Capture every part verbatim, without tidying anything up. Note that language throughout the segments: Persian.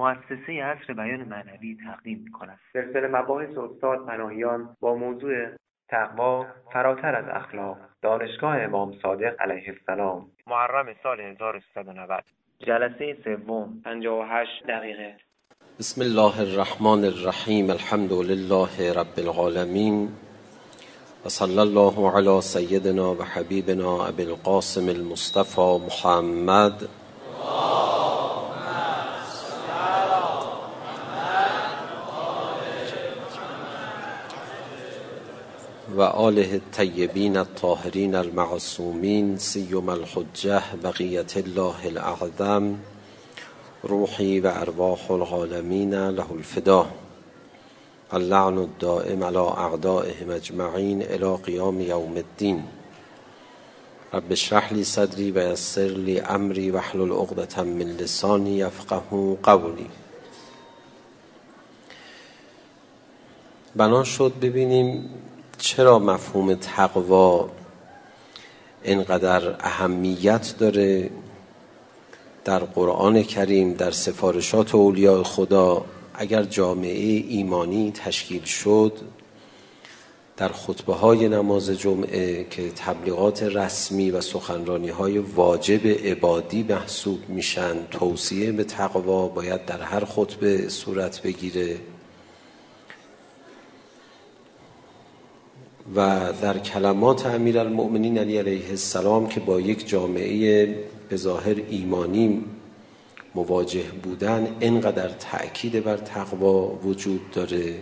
مؤسسه عصر بیان معنوی تقدیم می‌کند. سلسله مباحث استاد پناهیان با موضوع تقوا فراتر از اخلاق، دانشگاه امام صادق علیه السلام، محرم سال هزار و سیصد و نود، جلسه سوم، پنجاه و هشت دقیقه. بسم الله الرحمن الرحیم. الحمد لله رب العالمین و صلی الله علی سیدنا و حبیبنا ابی القاسم المصطفى محمد و آله الطیبین الطاهرین المعصومین سیما الحجة بقیة الله الاعظم روحی و ارواح العالمین له الفدا اللعن الدائم علی اعدائهم اجمعین الی قیام یوم الدین. رب اشرح لی صدری و یسر لی امری واحلل عقدة من لسانی یفقهوا قولی. بنا شد ببینیم چرا مفهوم تقوا اینقدر اهمیت داره در قرآن کریم، در سفارشات اولیاء خدا. اگر جامعه ایمانی تشکیل شد، در خطبه های نماز جمعه که تبلیغات رسمی و سخنرانی های واجب عبادی محسوب میشن، توصیه به تقوا باید در هر خطبه صورت بگیره و در کلمات امیرالمؤمنین علی علیه السلام که با یک جامعه به ظاهر ایمانی مواجه بودن اینقدر تأکید بر تقوا وجود داره.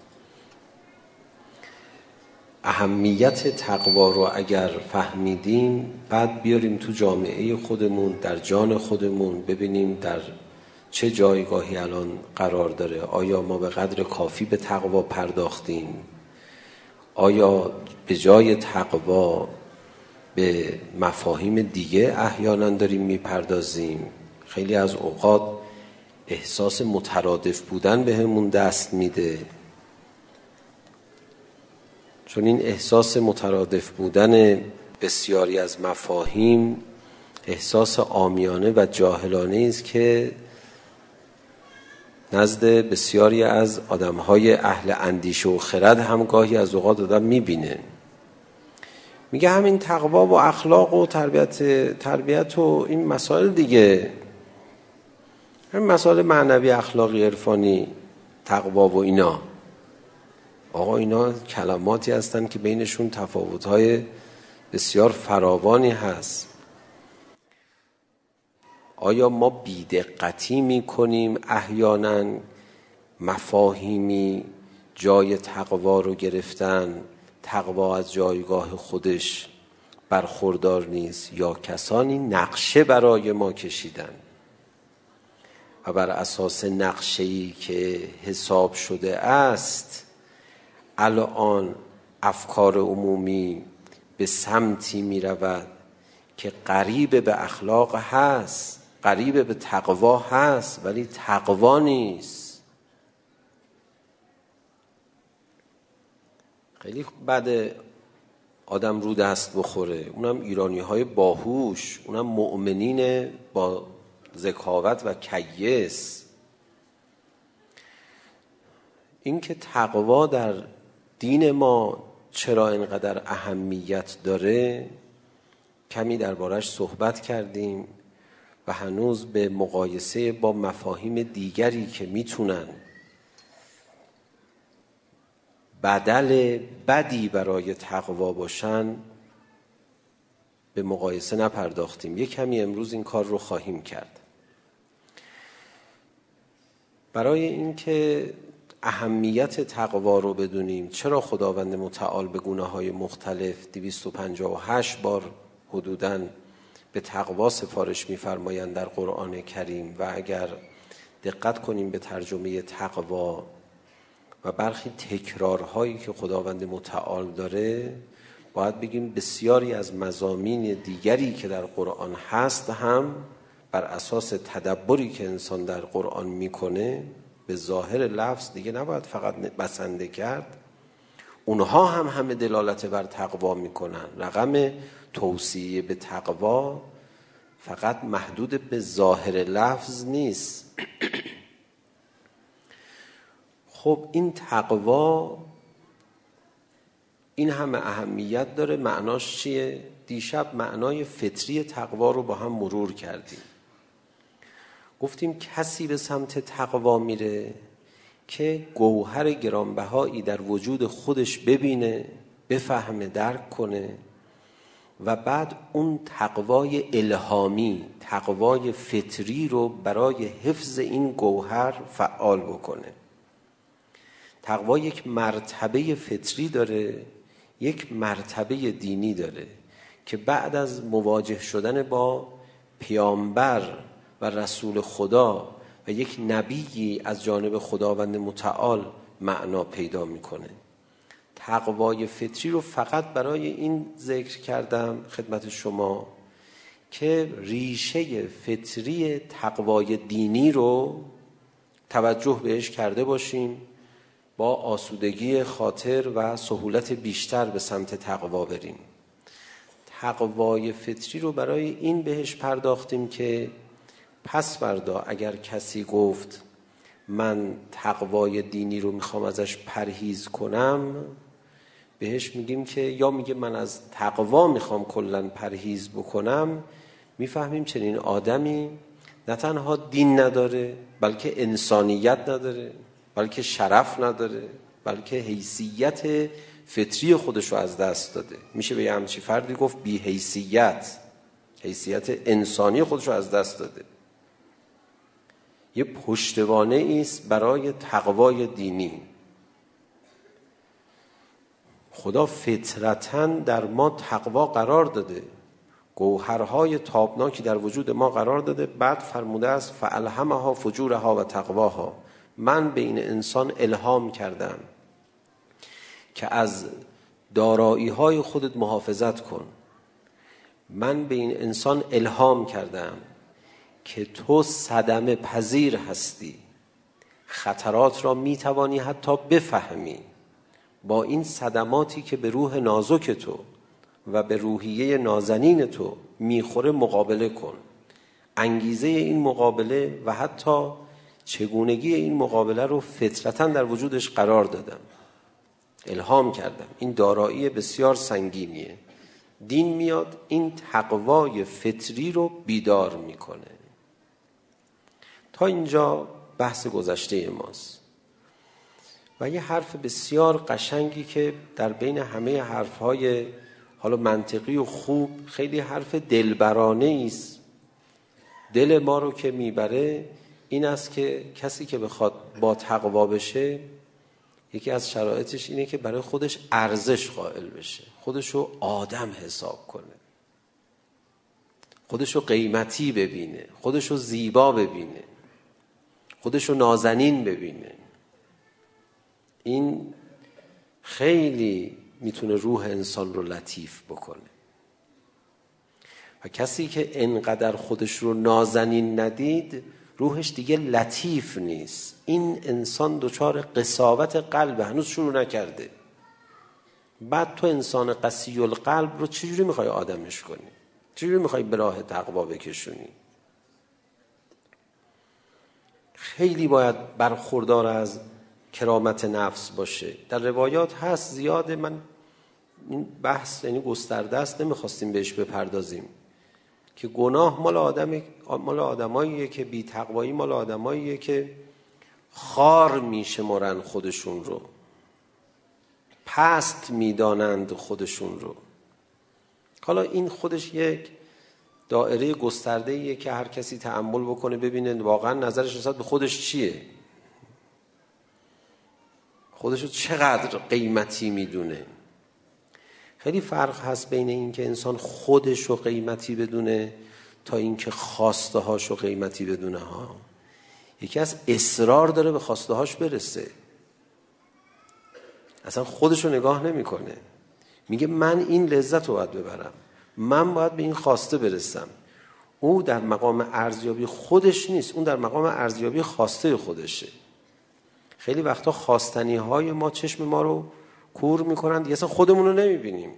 اهمیت تقوا رو اگر فهمیدیم، بعد بیاریم تو جامعه خودمون، در جان خودمون، ببینیم در چه جایگاهی الان قرار داره. آیا ما به قدر کافی به تقوا پرداختیم؟ آیا به جای تقوا به مفاهیم دیگه احیانا داریم میپردازیم؟ خیلی از اوقات احساس مترادف بودن بهمون دست میده، چون این احساس مترادف بودن بسیاری از مفاهیم احساس عامیانه و جاهلانه است که نزد بسیاری از آدمهای اهل اندیشه و خرد هم گاهی از اوقات آدم میبینه. میگه همین تقوا و اخلاق و تربیت تربیت و این مسائل دیگه، همین مسائل معنوی، اخلاقی، عرفانی، تقوا و اینا. آقا اینا کلماتی هستن که بینشون تفاوت‌های بسیار فراوانی هست. آیا ما بی‌دقتی می‌کنیم احیانا مفاهیمی جای تقوا رو گرفتن، تقوا از جایگاه خودش برخوردار نیست، یا کسانی نقشه برای ما کشیدن و بر اساس نقشه‌ای که حساب شده است الان افکار عمومی به سمتی می رود که قریب به اخلاق هست، قریب به تقوا هست، ولی تقوا نیست. خیلی بده آدم رو دست بخوره، اونم ایرانی های باهوش، اونم مؤمنین با ذکاوت و کیس. این که تقوا در دین ما چرا اینقدر اهمیت داره کمی دربارش صحبت کردیم و هنوز به مقایسه با مفاهیم دیگری که میتونن بدل بدی برای تقوا باشن به مقایسه نپرداختیم. یک کمی امروز این کار رو خواهیم کرد. برای اینکه اهمیت تقوا رو بدونیم، چرا خداوند متعال به گونه‌های مختلف دویست و پنجاه و هشت بار حدوداً به تقوا سفارش می‌فرمایند در قرآن کریم، و اگر دقت کنیم به ترجمه تقوا و برخی تکرارهایی که خداوند متعال داره، باید بگیم بسیاری از مضامین دیگری که در قرآن هست هم بر اساس تدبری که انسان در قرآن میکنه به ظاهر لفظ دیگه نباید فقط بسنده کرد، اونها هم همه دلالت بر تقوا میکنن. رقم توصیه به تقوا فقط محدود به ظاهر لفظ نیست. خب این تقوا این همه اهمیت داره. معناش چیه؟ دیشب معنای فطری تقوا رو با هم مرور کردیم. گفتیم کسی به سمت تقوا میره که گوهر گرانبهایی در وجود خودش ببینه، بفهمه، درک کنه و بعد اون تقوای الهامی، تقوای فطری رو برای حفظ این گوهر فعال بکنه. تقوا یک مرتبه فطری داره، یک مرتبه دینی داره که بعد از مواجه شدن با پیامبر و رسول خدا و یک نبیی از جانب خداوند متعال معنا پیدا میکنه. تقوای فطری رو فقط برای این ذکر کردم خدمت شما که ریشه فطری تقوای دینی رو توجه بهش کرده باشیم، با آسودگی خاطر و سهولت بیشتر به سمت تقوا بریم. تقوای فطری رو برای این بهش پرداختیم که پس فردا اگر کسی گفت من تقوای دینی رو میخوام ازش پرهیز کنم، بهش میگیم که یا میگه من از تقوا میخوام کلن پرهیز بکنم، میفهمیم چنین آدمی نه تنها دین نداره بلکه انسانیت نداره، بلکه شرف نداره، بلکه حیثیت فطری خودش رو از دست داده. میشه به یه همچی فردی گفت بی حیثیت، حیثیت انسانی خودش رو از دست داده. یه پشتوانه ایست برای تقوای دینی. خدا فطرتاً در ما تقوا قرار داده، گوهرهای تابناکی در وجود ما قرار داده. بعد فرموده است فالهمها فجورها و تقواها، من به این انسان الهام کردم که از دارایی‌های خودت محافظت کن. من به این انسان الهام کردم که تو صدمه پذیر هستی، خطرات را میتوانی حتی بفهمی. با این صدماتی که به روح نازک تو و به روحیه نازنین تو میخوره مقابله کن. انگیزه این مقابله و حتی چگونگی این مقابله رو فطرتاً در وجودش قرار دادم، الهام کردم. این دارایی بسیار سنگینیه. دین میاد این تقوای فطری رو بیدار میکنه. تا اینجا بحث گذشته ماست. و یه حرف بسیار قشنگی که در بین همه حرفهای حالا منطقی و خوب خیلی حرف دلبرانه است، دل ما رو که میبره، این است که کسی که بخواد با تقوا بشه، یکی از شرایطش اینه که برای خودش ارزش قائل بشه، خودش رو آدم حساب کنه، خودش رو قیمتی ببینه، خودش رو زیبا ببینه، خودش رو نازنین ببینه. این خیلی میتونه روح انسان رو لطیف بکنه. و کسی که انقدر خودش رو نازنین ندید، روحش دیگه لطیف نیست. این انسان دچار قساوت قلب، هنوز شروع نکرده. بعد تو انسان قسی القلب رو چجوری میخوای آدمش کنی؟ چجوری میخوای به راه تقوا بکشونی؟ خیلی باید برخوردار از کرامت نفس باشه. در روایات هست زیاده، من این بحث یعنی گسترده است، نمیخواستیم بهش بپردازیم، که گناه مال آدم مال آدماییه که بی تقوایی مال آدماییه که خار میشمرن خودشون رو، پست میدانند خودشون رو. حالا این خودش یک دایره گسترده‌ایه که هر کسی تأمل بکنه ببینه واقعا نظرش نسبت به خودش چیه، خودش رو چقدر قیمتی میدونه. خیلی فرق هست بین این که انسان خودش رو قیمتی بدونه تا این که خواسته هاش رو قیمتی بدونه ها. یکی از اصرار داره به خواسته هاش برسه، اصلا خودش رو نگاه نمی کنه، میگه من این لذت رو باید ببرم، من باید به این خواسته برسم. او در مقام ارزیابی خودش نیست، اون در مقام ارزیابی خواسته خودشه. خیلی وقتا خواستنی های ما چشم ما رو کور میکنن، دیگه اصلا خودمون رو نمیبینیم.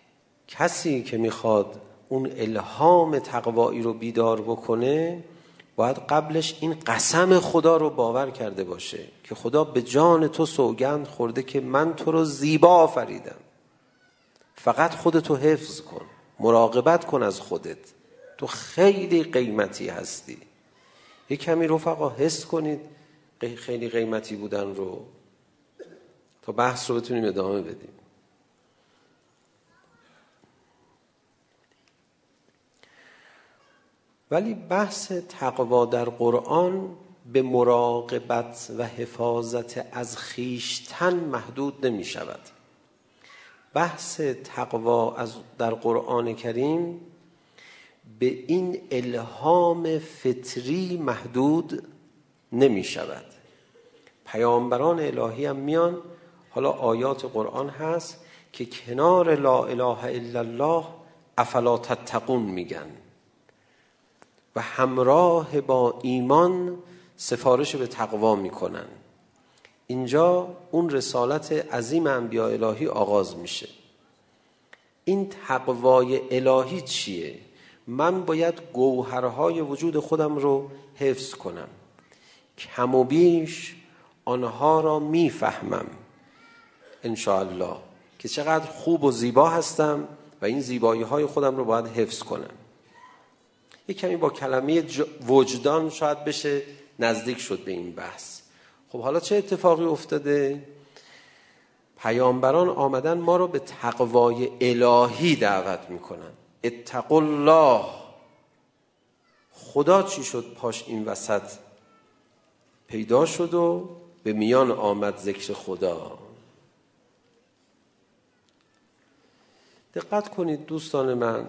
کسی که میخواد اون الهام تقوایی رو بیدار بکنه، باید قبلش این قسم خدا رو باور کرده باشه که خدا به جان تو سوگند خورده که من تو رو زیبا آفریدم، فقط خودتو حفظ کن، مراقبت کن از خودت، تو خیلی قیمتی هستی. یک کمی رفقا حس کنید خیلی قیمتی بودن رو، تا بحث رو بتونیم ادامه بدیم. ولی بحث تقوا در قرآن به مراقبت و حفاظت از خویشتن محدود نمی شود. بحث تقوا از در قرآن کریم به این الهام فطری محدود نمی شود. پیامبران الهی هم میان، حالا آیات قرآن هست که کنار لا اله الا الله افلا تتقون میگن و همراه با ایمان سفارش به تقوا میکنن. اینجا اون رسالت عظیم انبیاء الهی آغاز میشه. این تقوای الهی چیه؟ من باید گوهرهای وجود خودم رو حفظ کنم، کم و بیش آنها را میفهمم انشاءالله که چقدر خوب و زیبا هستم و این زیبایی های خودم رو باید حفظ کنم. یک کمی با کلمه وجدان شاید بشه نزدیک شد به این بحث. خب حالا چه اتفاقی افتاده؟ پیامبران آمدن ما رو به تقوای الهی دعوت میکنن. اتقوا الله. خدا چی شد پاش این وسط پیدا شد و به میان آمد ذکر خدا. دقت کنید دوستان من،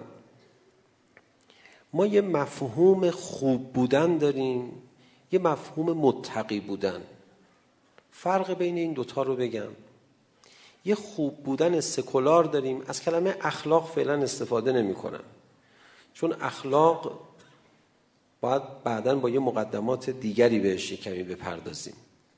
ما یه مفهوم خوب بودن داریم، یه مفهوم متقی بودن. فرق بین این دوتا رو بگم. یه خوب بودن سکولار داریم، از کلمه اخلاق فعلا استفاده نمی کنم چون اخلاق باید بعداً با یه مقدمات دیگری بهش کمی بپردازیم.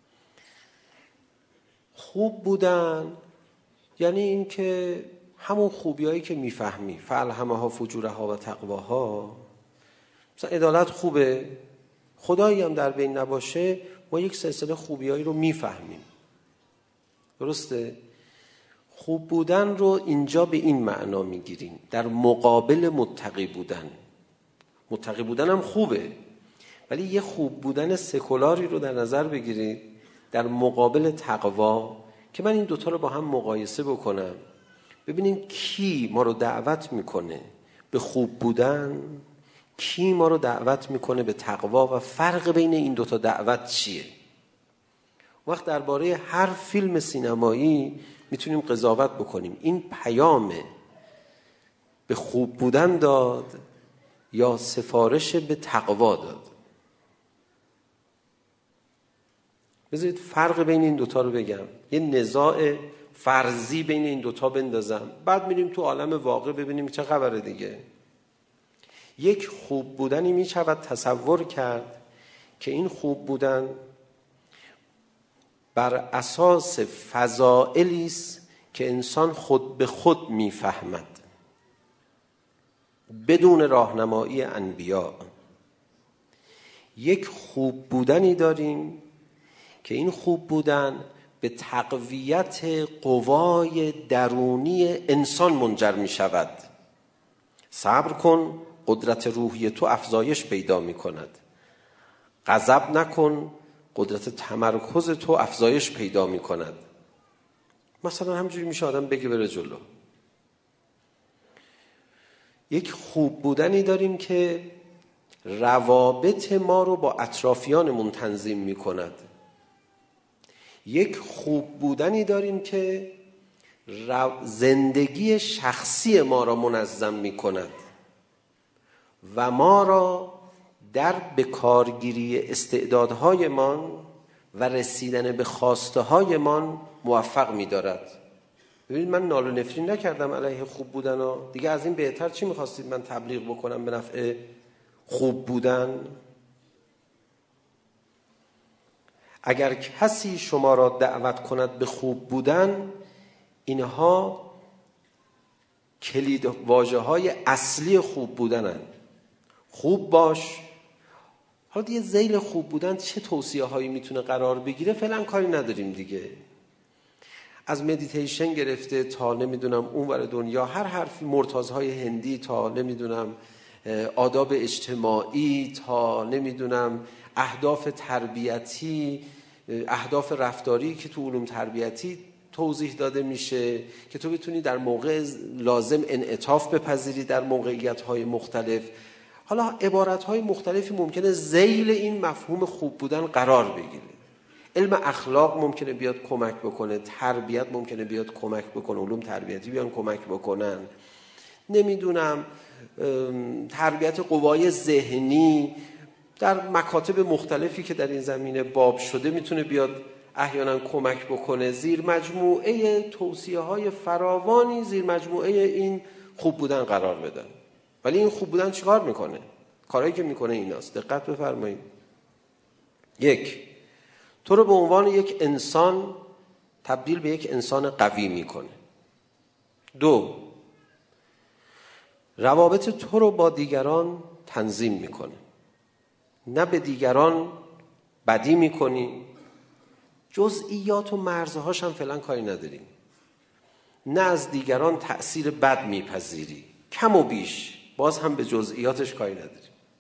خوب بودن یعنی این که همون خوبیایی که میفهمی، فالهمها فجورها و تقواها. مثلا عدالت خوبه، خدایی هم در بین نباشه، ما یک سلسله خوبیایی رو میفهمیم. درسته؟ خوب بودن رو اینجا به این معنا میگیریم، در مقابل متقی بودن. متقی بودن هم خوبه، ولی یه خوب بودن سکولاری رو در نظر بگیرید در مقابل تقوا که من این دوتا رو با هم مقایسه بکنم، ببینیم کی ما رو دعوت میکنه به خوب بودن، کی ما رو دعوت میکنه به تقوا و فرق بین این دوتا دعوت چیه. وقت درباره هر فیلم سینمایی میتونیم قضاوت بکنیم این پیام به خوب بودن داد یا سفارش به تقوا داد. بذارید فرق بین این دوتا رو بگم، یه نزاع فرضی بین این دوتا بندازم، بعد میریم تو عالم واقع ببینیم چه خبره دیگه. یک خوب بودنی میشود تصور کرد که این خوب بودن بر اساس فضائلی است که انسان خود به خود میفهمد بدون راهنمایی انبیا. یک خوب بودنی داریم که این خوب بودن به تقویت قوای درونی انسان منجر می شود. صبر کن، قدرت روحی تو افزایش پیدا می کند. غضب نکن، قدرت تمرکز تو افزایش پیدا می کند. مثلا همجوری میشه آدم بگه بره جلو. یک خوب بودنی داریم که روابط ما رو با اطرافیانمون تنظیم می کند. یک خوب بودنی داریم که زندگی شخصی ما را منظم می کند و ما را در بکارگیری استعدادهایمان و رسیدن به خواسته هایمان موفق می دارد. ببینید من نال و نفرین نکردم علیه خوب بودن ها. دیگه از این بهتر چی میخواستید من تبلیغ بکنم به نفع خوب بودن؟ اگر کسی شما را دعوت کند به خوب بودن، اینها کلید واژه های اصلی خوب بودنن. خوب باش، حالا دیگه ذیل خوب بودن چه توصیه هایی میتونه قرار بگیره فعلا کاری نداریم دیگه. از مدیتیشن گرفته تا نمیدونم اونور دنیا، هر حرفی، مرتازهای هندی تا نمیدونم آداب اجتماعی تا نمیدونم اهداف تربیتی، اهداف رفتاری که تو علوم تربیتی توضیح داده میشه که تو بتونی در موقع لازم انعطاف بپذیری در موقعیت‌های مختلف. حالا عبارت‌های مختلفی ممکنه ذیل این مفهوم خوب بودن قرار بگیره. علم اخلاق ممکنه بیاد کمک بکنه، تربیت ممکنه بیاد کمک بکنه، علوم تربیتی بیان کمک بکنن، نمیدونم تربیت قوای ذهنی در مکاتب مختلفی که در این زمینه باب شده میتونه بیاد احیانا کمک بکنه. زیر مجموعه توصیه های فراوانی زیر مجموعه این خوب بودن قرار بدن. ولی این خوب بودن چیکار میکنه؟ کارهایی که میکنه ایناست، دقت بفرمایید. یک، تو رو به عنوان یک انسان تبدیل به یک انسان قوی میکنه. دو، روابط تو رو با دیگران تنظیم میکنه. نه به دیگران بدی میکنی، جزئیات و مرزهاش هم فعلا کاری نداریم. نه از دیگران تأثیر بد میپذیری، کم و بیش، باز هم به جزئیاتش کاری نداریم.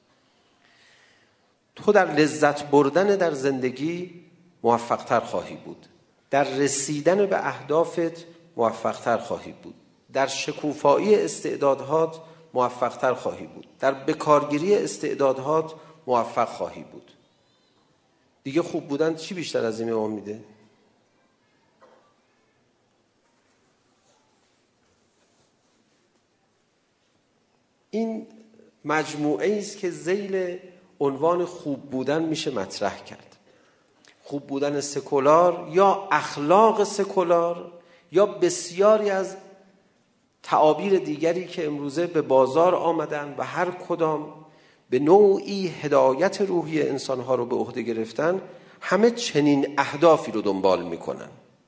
تو در لذت بردن در زندگی موفقتر خواهی بود، در رسیدن به اهدافت موفقتر خواهی بود، در شکوفایی استعدادات موفقتر خواهی بود، در بکارگیری استعدادات موفق خواهی بود. دیگه خوب بودن چی بیشتر از این به ما میده؟ این مجموعه است که ذیل عنوان خوب بودن میشه مطرح کرد. خوب بودن سکولار یا اخلاق سکولار یا بسیاری از تعابیر دیگری که امروزه به بازار آمدن و هر کدام به نوعی هدایت روحی انسانها رو به عهده گرفتن، همه چنین اهدافی رو دنبال میکنن.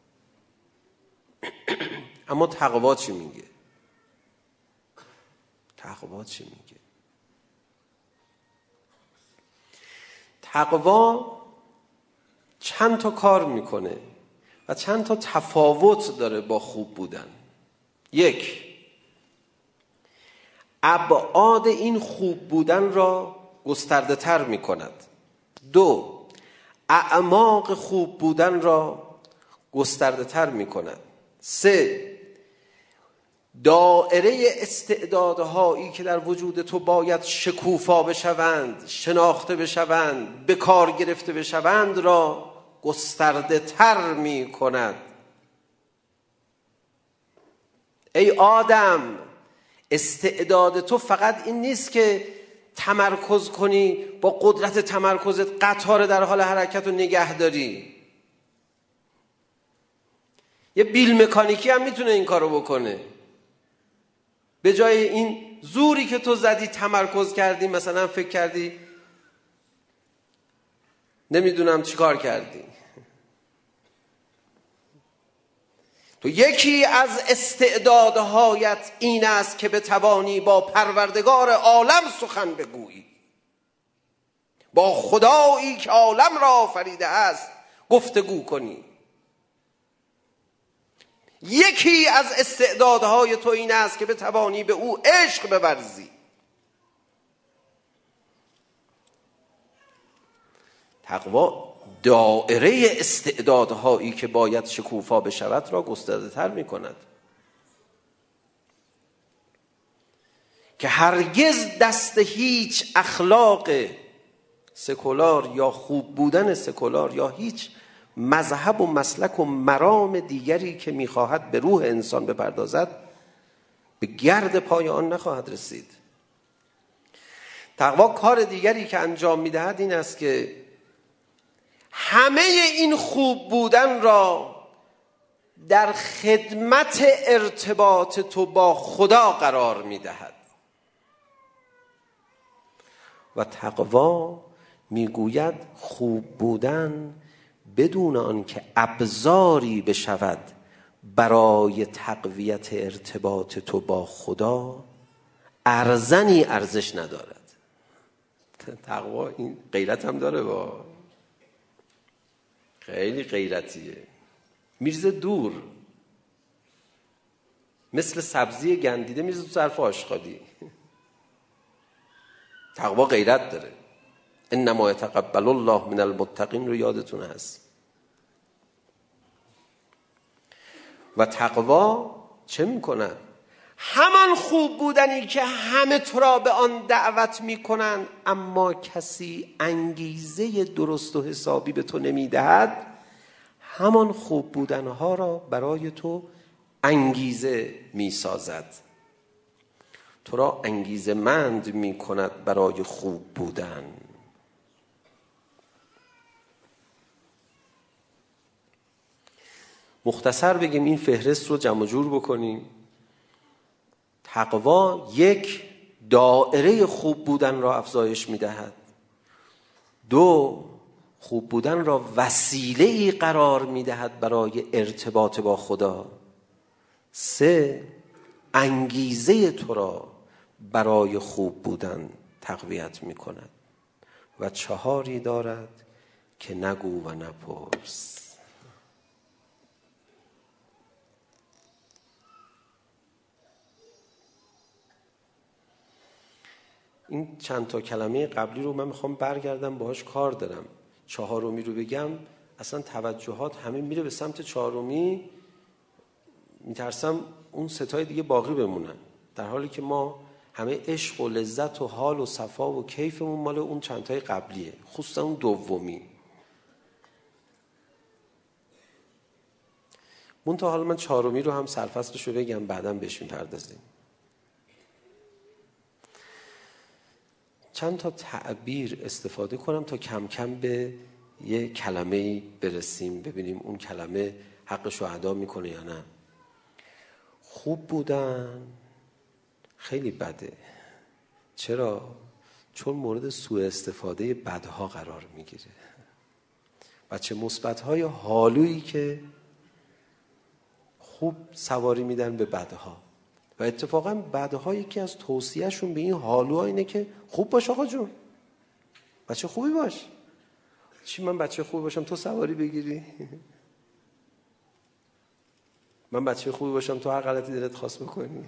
اما تقوا چی میگه؟ تقوا چی میگه؟ تقوا چند تا کار میکنه و چند تا تفاوت داره با خوب بودن. یک، ابعاد این خوب بودن را گسترده تر می کند. دو، اعماق خوب بودن را گسترده تر می کند. سه، دایره استعدادهایی که در وجود تو باید شکوفا بشوند، شناخته بشوند، به کار گرفته بشوند را گسترده تر می کند. ای آدم، استعداد تو فقط این نیست که تمرکز کنی، با قدرت تمرکزت قطار در حال حرکت رو نگه داری. یه بیل مکانیکی هم میتونه این کارو بکنه. به جای این زوری که تو زدی تمرکز کردی، مثلا فکر کردی نمیدونم چی کار کردی. تو یکی از استعدادهایت این است که بتوانی با پروردگار عالم سخن بگویی، با خدایی که عالم را آفریده است گفتگو کنی. یکی از استعدادهای تو این است که بتوانی به او عشق بورزی. تقوا دایره استعدادهایی که باید شکوفا بشود را گسترده تر می کند که هرگز دست هیچ اخلاق سکولار یا خوب بودن سکولار یا هیچ مذهب و مسلک و مرام دیگری که میخواهد به روح انسان بپردازد به گرد پای آن نخواهد رسید. تقوا کار دیگری که انجام میدهد این است که همه این خوب بودن را در خدمت ارتباط تو با خدا قرار میدهد. و تقوا میگوید خوب بودن بدون آن که ابزاری بشود برای تقویت ارتباط تو با خدا ارزنی ارزش ندارد. تقوا این غیرت هم داره، با خیلی غیرتیه، میرزه دور، مثل سبزی گندیده میرزه تو ظرف آشغالی. تقوا غیرت داره. انما یتقبل الله من المتقین رو یادتون هست. و تقوا چه میکنن؟ همان خوب بودنی که همه تو را به آن دعوت میکنن، اما کسی انگیزه درست و حسابی به تو نمیدهد، همان خوب بودنها را برای تو انگیزه میسازد، تو را انگیزه مند میکند برای خوب بودن. مختصر بگیم، این فهرست رو جمع جور بکنیم. تقوا یک، دایره خوب بودن را افزایش میدهد. دو، خوب بودن را وسیله‌ای قرار میدهد برای ارتباط با خدا. سه، انگیزه تو را برای خوب بودن تقویت میکند. و چهاری دارد که نگو و نپرس. این چند تا کلمه قبلی رو من میخوام برگردم باهاش کار دارم. چهارمی رو بگم اصلا توجهات همه میره به سمت چهارمی، میترسم اون ستای دیگه باقی بمونن، در حالی که ما همه عشق و لذت و حال و صفا و کیفمون مال اون چند تای قبلیه، خصوصا اون دومی. منتها حالا من چهارمی رو هم سرفصلش رو بگم، بعداً بهش میپردازیم. چند تا تعبیر استفاده کنم تا کم کم به یه کلمه‌ای برسیم، ببینیم اون کلمه حقش رو ادا میکنه یا نه. خوب بودن خیلی بده. چرا؟ چون مورد سوء استفاده بدها قرار میگیره. بچه مثبت‌های حالویی که خوب سواری میدن به بدها، و اتفاقا بدها یکی از توصیهشون به این حالوها اینه که خوب باش آقا جون، بچه خوبی باش. چی من بچه خوبی باشم تو سواری بگیری؟ من بچه خوبی باشم تو هر غلطی دلت خواست بکنی؟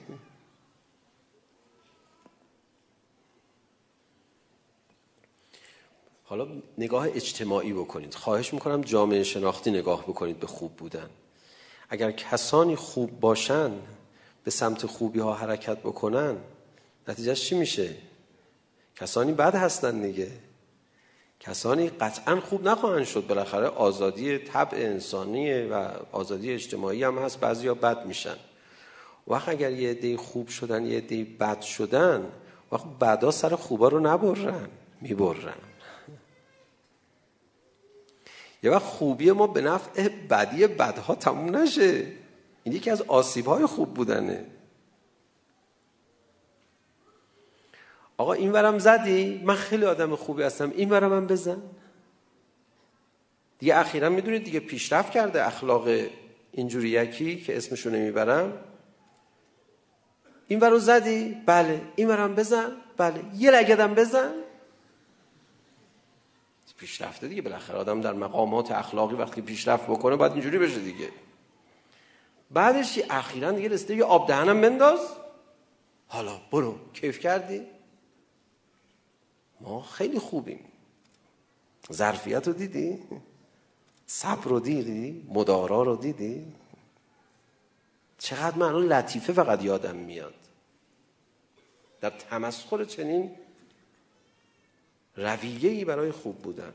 حالا نگاه اجتماعی بکنید. خواهش میکنم جامعه شناختی نگاه بکنید به خوب بودن. اگر کسانی خوب باشن، به سمت خوبی ها حرکت بکنن، نتیجهش چی میشه؟ کسانی بد هستن دیگه. کسانی قطعا خوب نخواهند شد. بالاخره آزادی طبع انسانیه و آزادی اجتماعی هم هست، بعضیا بد میشن. وقت اگر یه عده خوب شدن یه عده بد شدن، وقت بعدا سر خوبا رو نبرن، میبرن. یه وقت خوبی ما به نفع بدی بدها تموم نشه. این یکی از آسیب‌های خوب بودنه. آقا این ورم زدی، من خیلی آدم خوبی هستم، این ورم هم بزن دیگه. اخیراً میدونید دیگه پیشرفت کرده اخلاق اینجوری یکی که اسمشو نمیبرم. این ورو زدی؟ بله. این ورم بزن؟ بله. یه لگدم بزن؟ پیشرفته دیگه. بالاخره آدم در مقامات اخلاقی وقتی پیشرفت بکنه باید اینجوری بشه دیگه. بعدش اخیراً دیگه رسیده یه آب دهنم بنداز، حالا برو کیف کردی. ما خیلی خوبیم. ظرفیت رو دیدی؟ صبر رو دیدی؟ مدارا رو دیدی؟ چقدر من الان لطیفه فقط یادم میاد در تمسخر چنین رویه‌ای برای خوب بودن.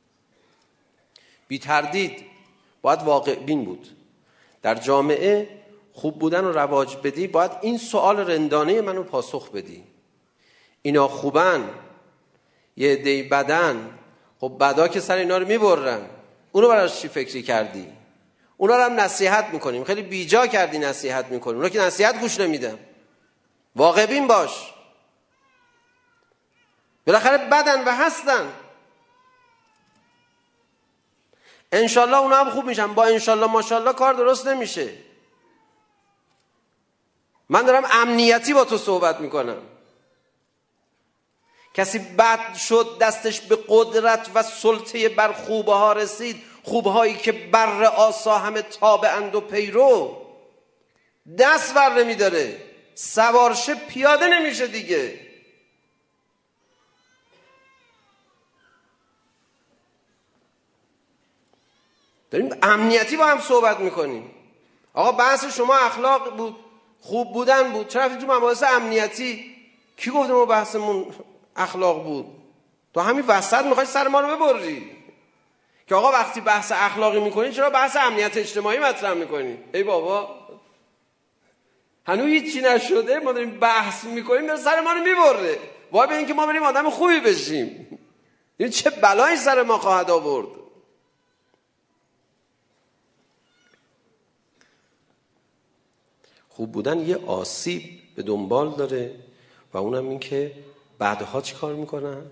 بی تردید باید واقع بین بود. در جامعه خوب بودن رو رواج بدی، باید این سوال رندانه منو پاسخ بدی: اینا خوبن، یه عده بدن، خب بدا که سر اینا رو میبرن، اونو براش چی فکری کردی؟ اونا رو هم نصیحت میکنیم، خیلی بیجا کردی نصیحت میکنیم، اونا که نصیحت گوش نمیدن. واقع بین باش، بالاخره بدن و هستن. انشالله اونا هم خوب میشن. با انشالله ماشالله کار درست نمیشه. من دارم امنیتی با تو صحبت میکنم. کسی بد شد دستش به قدرت و سلطه بر خوبه ها رسید، خوبه هایی که بر آسا همه تابعند و پیرو، دست بر نمی داره، سوارشه پیاده نمیشه دیگه. داریم امنیتی با هم صحبت میکنیم. آقا بحث شما اخلاق بود، خوب بودن بود، چرا تو مباحث امنیتی؟ کی گفته ما بحثمون اخلاق بود؟ تو همین وسط میخوای سر ما رو ببری که آقا وقتی بحث اخلاقی میکنی چرا بحث امنیت اجتماعی مطرح میکنی؟ ای بابا هنوز هیچی نشده ما داریم بحث میکنیم، داره سر ما رو میبره. وای به این که ما بریم آدم خوبی بشیم، این چه بلایی سر ما خواهد آورد. خوب بودن یه آسیب به دنبال داره و اونم این که بعدها چی کار میکنن؟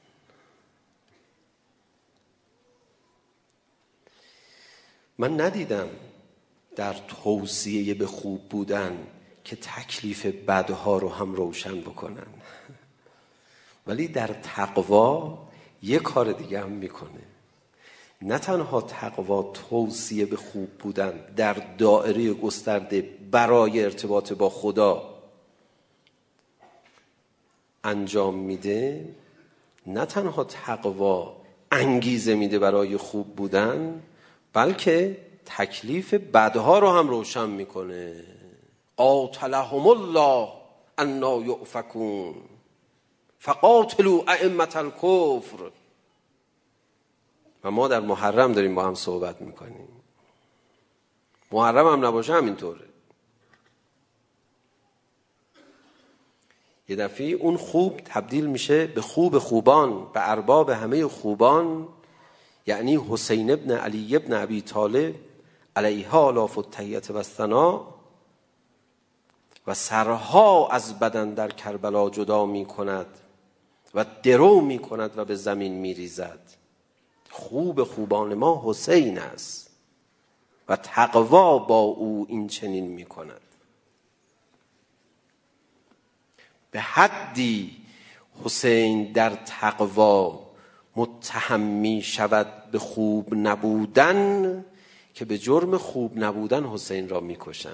من ندیدم در توصیه به خوب بودن که تکلیف بدها رو هم روشن بکنن، ولی در تقوا یه کار دیگه هم میکنه. نه تنها تقوا توصیه به خوب بودن در دایره گسترده برای ارتباط با خدا انجام میده، نه تنها تقوا انگیزه میده برای خوب بودن، بلکه تکلیف بدها رو هم روشن میکنه. قاتلهم الله انا یؤفکون فقاتلوا ائمة الکفر. و ما در محرم داریم با هم صحبت میکنیم، محرم هم نباشه همینطوره. یه دفعه اون خوب تبدیل میشه به خوب خوبان، به ارباب همه خوبان، یعنی حسین ابن علی ابن ابی طالب علیها الاف التحیة و الثنا، و سرها از بدن در کربلا جدا میکند و درو میکند و به زمین میریزد. خوب خوبان ما حسین است و تقوا با او این چنین میکند. به حدی حسین در تقوا متهم می شود به خوب نبودن که به جرم خوب نبودن حسین را می کشن.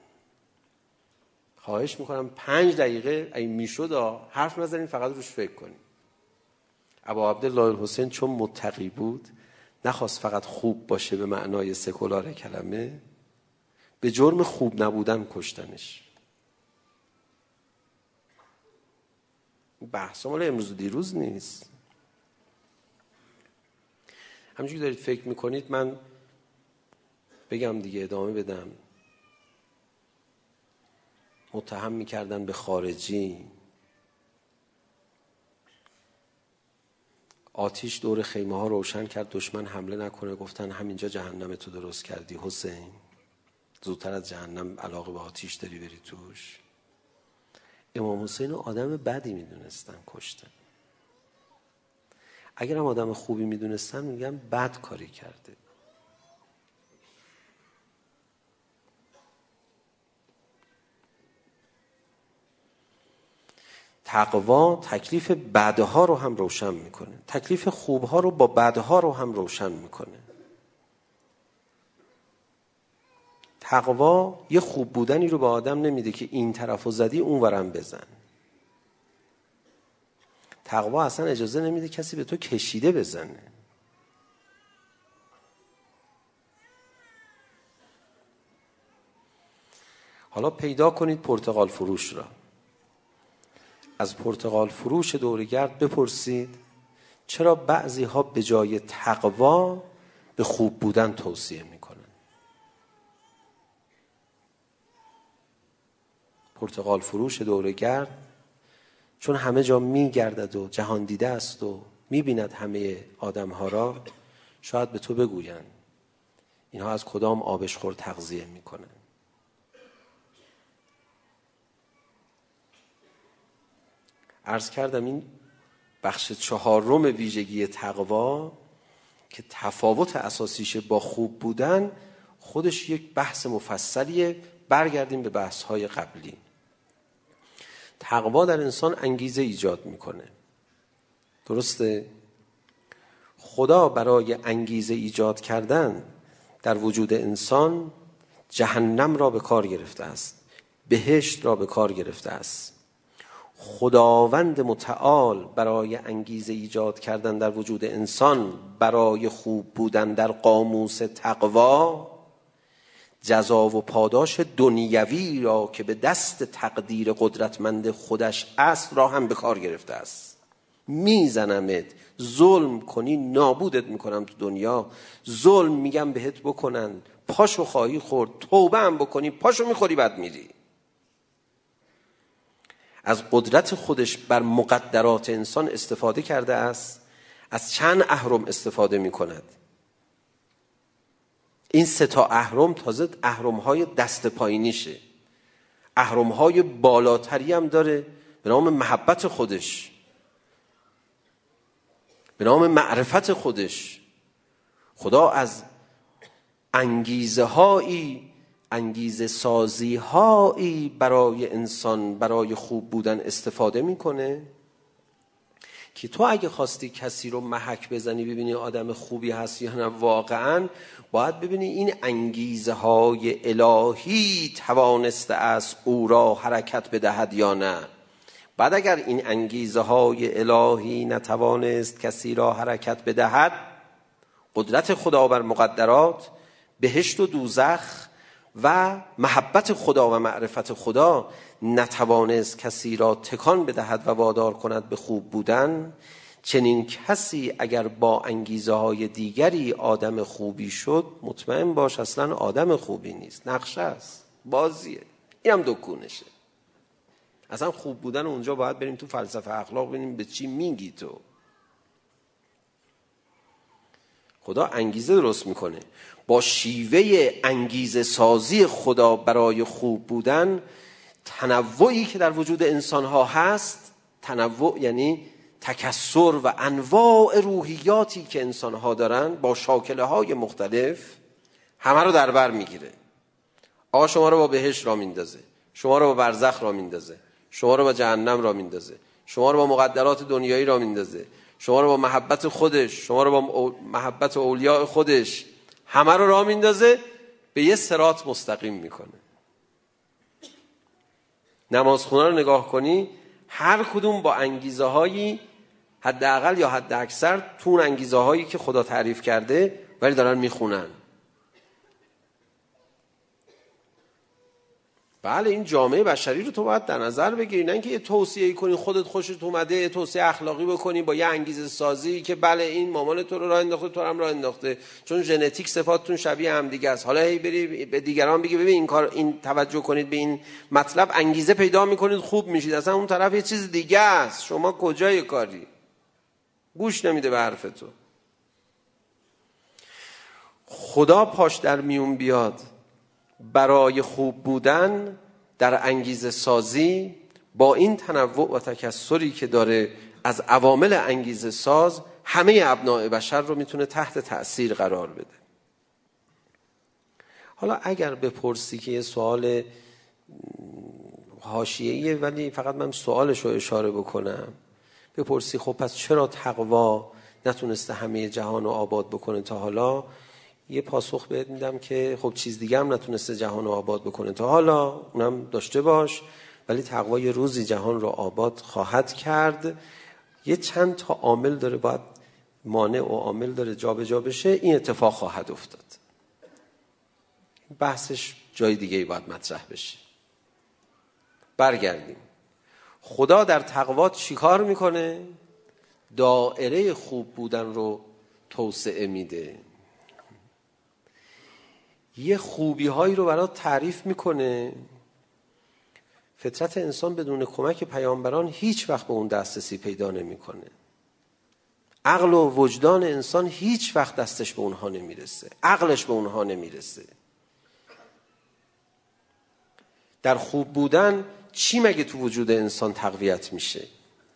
خواهش میکنم پنج دقیقه اگه میشد حرف نزنین، فقط روش فکر کنین. ابا عبدالله الحسین چون متقی بود نخواست فقط خوب باشه به معنای سکولار کلمه، به جرم خوب نبودن کشتنش. بحث مال امروز و دیروز نیست. همینجوری دارید فکر میکنید من بگم دیگه، ادامه بدم. متهم میکردن به خارجی، آتیش دور خیمه ها روشن کرد دشمن حمله نکنه، گفتن همینجا جهنم تو درست کردی حسین، زودتر از جهنم علاقه به آتیش داری بری توش. امام حسین رو آدم بدی میدونستن، کشتن. اگر هم آدم خوبی میدونستن میگن بد کاری کرده. تقوا تکلیف بدها رو هم روشن میکنه، تکلیف خوبها رو با بدها رو هم روشن میکنه. تقوا یه خوب بودنی رو به آدم نمیده که این طرفو زدی اون ورم بزن. تقوا اصلا اجازه نمیده کسی به تو کشیده بزنه. حالا پیدا کنید پرتقال فروش را، از پرتقال فروش دورگرد بپرسید چرا بعضی ها به جای تقوا به خوب بودن توصیه میکنن. پرتقال فروش دورگرد چون همه جا میگردد و جهان دیده است و میبیند همه آدم ها را، شاید به تو بگوین اینها از کدام آبشخور تغذیه میکنن. عرض کردم این بخش چهارم ویژگی تقوا که تفاوت اساسیش با خوب بودن، خودش یک بحث مفصلیه. برگردیم به بحث‌های قبلی. تقوا در انسان انگیزه ایجاد میکنه. درسته؟ خدا برای انگیزه ایجاد کردن در وجود انسان جهنم را به کار گرفته است، بهشت را به کار گرفته است. خداوند متعال برای انگیزه ایجاد کردن در وجود انسان برای خوب بودن در قاموس تقوا جزا و پاداش دنیوی را که به دست تقدیر قدرتمند خودش است را هم به کار گرفته است. میزنمت، ظلم کنی نابودت میکنم تو دنیا، ظلم میگم بهت بکنن پاشو خواهی خورد، توبه هم بکنی پاشو میخوری بعد میری. از قدرت خودش بر مقدرات انسان استفاده کرده است. از چند اهرم استفاده میکند؟ این سه تا اهرم تازه اهرم‌های دست پایینیشه. اهرم‌های بالاتری هم داره به نام محبت خودش، به نام معرفت خودش. خدا از انگیزه هایی انگیزه سازی هایی برای انسان برای خوب بودن استفاده میکنه که تو اگه خواستی کسی رو محک بزنی ببینی آدم خوبی هست یا نه، واقعا باید ببینی این انگیزه های الهی توانسته است او را حرکت بدهد یا نه. بعد اگر این انگیزه های الهی نتوانست کسی را حرکت بدهد، قدرت خدا بر مقدرات، بهشت و دوزخ و محبت خدا و معرفت خدا نتوانست کسی را تکان بدهد و وادار کند به خوب بودن، چنین کسی اگر با انگیزه های دیگری آدم خوبی شد، مطمئن باش اصلا آدم خوبی نیست، نقشه است، بازیه. این هم دکونشه. اصلا خوب بودن اونجا باید بریم تو فلسفه اخلاق ببینیم به چی میگی تو. خدا انگیزه درست میکنه. با شیوه انگیزه سازی خدا برای خوب بودن، تنوعی که در وجود انسان ها هست، تنوع یعنی تکثر و انواع روحیاتی که انسان ها دارن با شاکله های مختلف، همه رو در بر میگیره. آقا شما رو با بهشت را میندازه، شما رو با برزخ را میندازه، شما رو با جهنم را میندازه، شما رو با مقدرات دنیایی را میندازه، شما رو با محبت خودش، شما رو با محبت اولیاء خودش، همه رو راه میندازه، به یه صراط مستقیم میکنه. نمازخونا رو نگاه کنی، هر کدوم با انگیزه هایی حداقل یا حد اکثر تو اون انگیزه هایی که خدا تعریف کرده ولی دارن میخونن. بله این جامعه بشری رو تو باید در نظر بگیری، نه اینکه یه توصیه کنی خودت خوشت اومده یه توصیه اخلاقی بکنی با یه انگیزه سازی که بله این مامان تو رو راه انداخته تو هم راه انداخته چون ژنتیک صفاتتون شبیه هم دیگه است، حالا هی بری به دیگران بگی ببین این کار این توجه کنید به این مطلب انگیزه پیدا میکنید خوب میشید، اصلا اون طرف یه چیز دیگه است، شما کجای کاری؟ گوش نمیده به حرف تو. خدا پاش در میون بیاد برای خوب بودن در انگیزه سازی با این تنوع و تکثری که داره از عوامل انگیزه ساز، همه ابناء بشر رو میتونه تحت تأثیر قرار بده. حالا اگر بپرسی که یه سوال حاشیه‌ایه ولی فقط من سوالش رو اشاره بکنم، بپرسی خب پس چرا تقوا نتونسته همه جهان رو آباد بکنه تا حالا؟ یه پاسخ بهت میدم که خب چیز دیگه هم نتونسته جهان رو آباد بکنه تا حالا، اونم داشته باش، ولی تقوا یه روزی جهان رو آباد خواهد کرد. یه چند تا عامل داره باید مانع و عامل داره جا به جا بشه، این اتفاق خواهد افتاد. بحثش جای دیگه باید مطرح بشه. برگردیم. خدا در تقوا چی کار میکنه؟ دایره خوب بودن رو توسعه میده، یه خوبی هایی رو برات تعریف میکنه. فطرت انسان بدون کمک پیامبران هیچ وقت به اون دسترسی پیدا نمیکنه. عقل و وجدان انسان هیچ وقت دستش به اونها نمیرسه، عقلش به اونها نمیرسه. در خوب بودن چی مگه تو وجود انسان تقویت میشه؟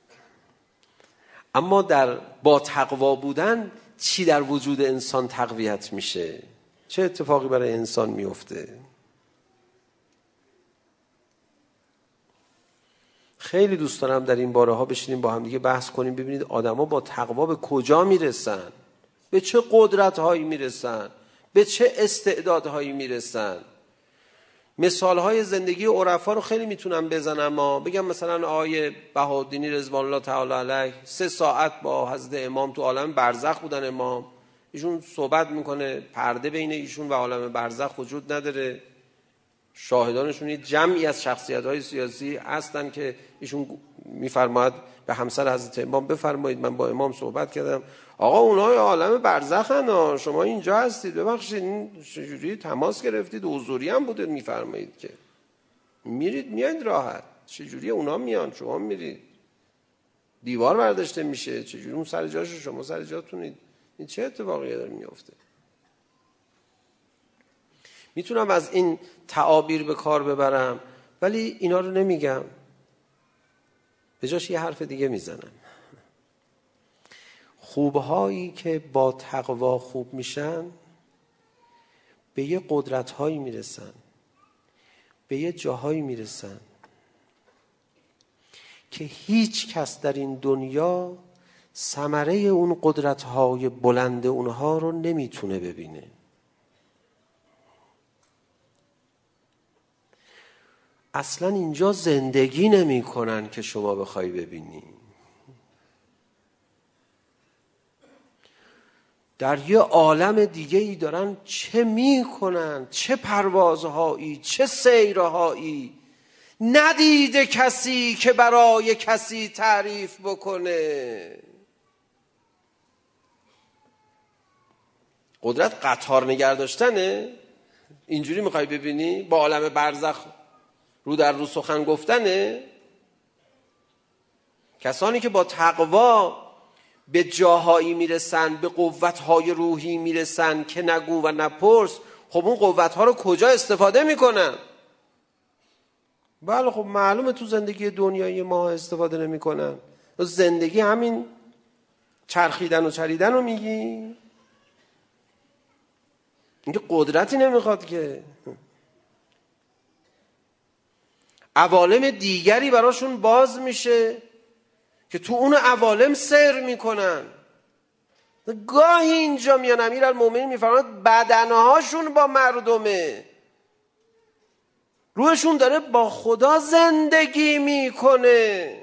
اما در با تقوا بودن چی در وجود انسان تقویت میشه؟ چه اتفاقی برای انسان میفته؟ خیلی دوست دارم در این باره ها بشینیم با هم دیگه بحث کنیم، ببینید آدما با تقوا به کجا میرسن، به چه قدرت هایی میرسن، به چه استعدادهایی میرسن. مثال های زندگی عرفا رو خیلی میتونم بزنم، ما بگم مثلا آقای بهاءالدین رضوان الله تعالی علیه سه ساعت با حضرت امام تو عالم برزخ بودن. امام ایشون صحبت میکنه، پرده بین ایشون و عالم برزخ وجود نداره. شاهدانشون یه جمعی از شخصیت‌های سیاسی هستن که ایشون میفرماید به همسر حضرت امام بفرمایید من با امام صحبت کردم، آقا اونها عالم برزخن، شما اینجا هستید، ببخشید این چجوری تماس گرفتید، حضوری هم بوده میفرمایید که میرید میاید راحت، چجوری اونا میان شما میرید، دیوار برداشته میشه، چجوری اون سر جاش شما سر جاتونید، این چه اتفاقی داره میفته؟ میتونم از این تعابیر به کار ببرم ولی اینا رو نمیگم، به جاش یه حرف دیگه میزنم. خوبهایی که با تقوا خوب میشن به یه قدرتهایی میرسن، به یه جاهایی میرسن که هیچ کس در این دنیا ثمره اون قدرتهای بلند اونها رو نمیتونه ببینه. اصلا اینجا زندگی نمی کنن که شما بخوای ببینی. در یه عالم دیگه ای دارن چه می کنن، چه پروازهایی، چه سیرهایی ندیده کسی که برای کسی تعریف بکنه. قدرت قطار نگه داشتنه؟ اینجوری میخوای ببینی؟ با عالم برزخ رو در رو سخن گفتنه؟ کسانی که با تقوا به جاهایی میرسن، به قوتهای روحی میرسن که نگو و نپرس، خب اون قوتها رو کجا استفاده میکنن؟ بله خب معلومه تو زندگی دنیایی ما استفاده نمیکنن. زندگی همین چرخیدن و چریدن رو میگی؟ اینکه قدرتی نمیخواد که. عوالم دیگری براشون باز میشه که تو اون عوالم سیر میکنن. گاهی اینجا میان امیرالمومنین میفرماید بدنهاشون با مردمه، روحشون داره با خدا زندگی میکنه.